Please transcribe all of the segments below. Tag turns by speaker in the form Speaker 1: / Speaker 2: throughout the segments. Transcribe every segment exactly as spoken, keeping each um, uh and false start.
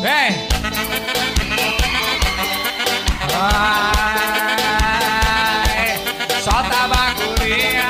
Speaker 1: Vem! Vai! Solta a bacurinha!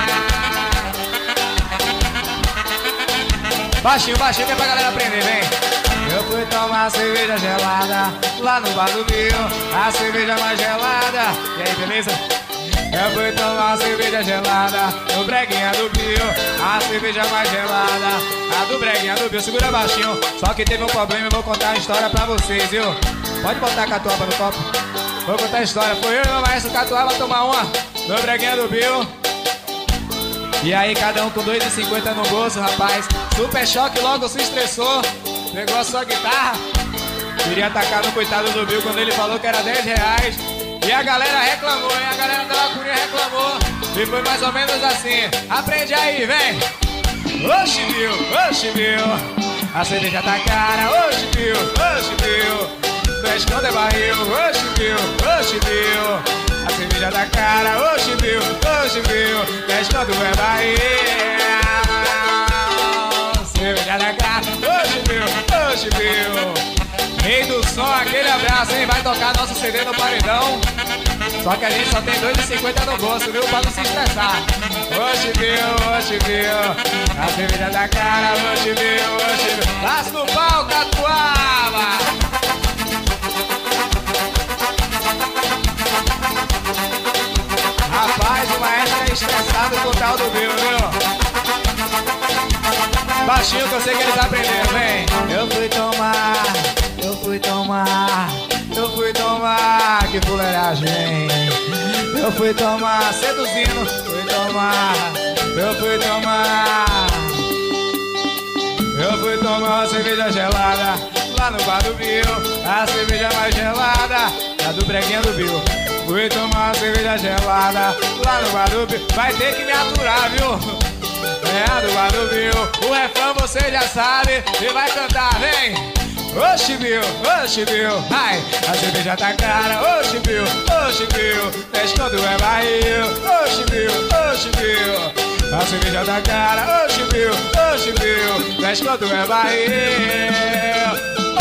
Speaker 1: Baixinho, baixinho, que é pra galera aprender, vem! Eu fui tomar cerveja gelada lá no bar do Bill, a cerveja mais gelada. E aí, beleza? Eu fui tomar cerveja gelada no breguinha do Bill, a cerveja mais gelada, a do breguinha do Bill. Segura baixinho, só que teve um problema, eu vou contar a história pra vocês, viu? Pode botar a catuaba no copo. Vou contar a história. Foi eu e meu maestro catuaba tomar uma no breguinha do Bill. E aí, cada um com dois e cinquenta no bolso, rapaz. Super choque, logo se estressou. Pegou a sua guitarra, queria atacar no coitado do Bill quando ele falou que era dez reais. E a galera reclamou, hein? A galera da bacurinha reclamou. E foi mais ou menos assim. Aprende aí, vem! Oxe, Bill, oxe, Bill, a cerveja tá cara. Oxe, Bill, oxe, Bill, tu esconde barril. Oxe, Bill, oxe, Bill, a cerveja tá cara. Oxe, Bill, oxe, Bill, tu esconde o barril. Cerveja tá cara. Oxe, Bill, oxe, Bill. Rei do som, aquele abraço, hein? Vai tocar nosso C D no paredão. Só que a gente só tem dois e cinquenta no bolso, viu? Pra não se estressar. Oxe, Bill, oxe, Bill, a cerveja da cara. Oxe, Bill, oxe, Bill, lasca o pau, catuaba. Rapaz, o maestro é estressado com o tal do Bill, viu? Baixinho que eu sei que eles aprenderam, vem. Eu fui tomar, eu fui tomar, eu fui tomar, que fuleiragem. Eu fui tomar, seduzindo, fui tomar, eu fui tomar. Eu fui tomar uma cerveja gelada lá no bar do Bill, a cerveja mais gelada, a do breguinha do Bill. Fui tomar uma cerveja gelada lá no bar do Bill. Vai ter que me aturar, viu? É a do bar do Bill. O refrão você já sabe e vai cantar, vem! Oxe, Bill, oxe, Bill, ai, a cerveja tá cara. Oxe, Bill, oxe, Bill, desce quando é barril. Oxe, Bill, oxe, Bill, a cerveja tá cara. Oxe, Bill, oxe, Bill, desce quando é barril.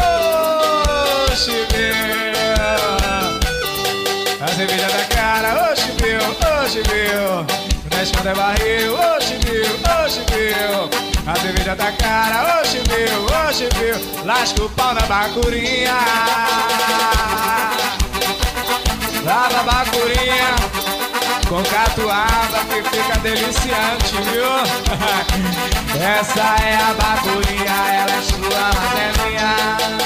Speaker 1: Oxe, Bill, a cerveja tá cara. Oxe, Bill, oxe, Bill, desce quando é barril. Oxe, Bill, oxe, Bill, a cerveja tá cara. Oxe, Bill, oxe, Bill, lasca o pau na bacurinha. Lava a bacurinha com catuaba que fica deliciante, viu? Essa é a bacurinha, ela é sua, mas é minha.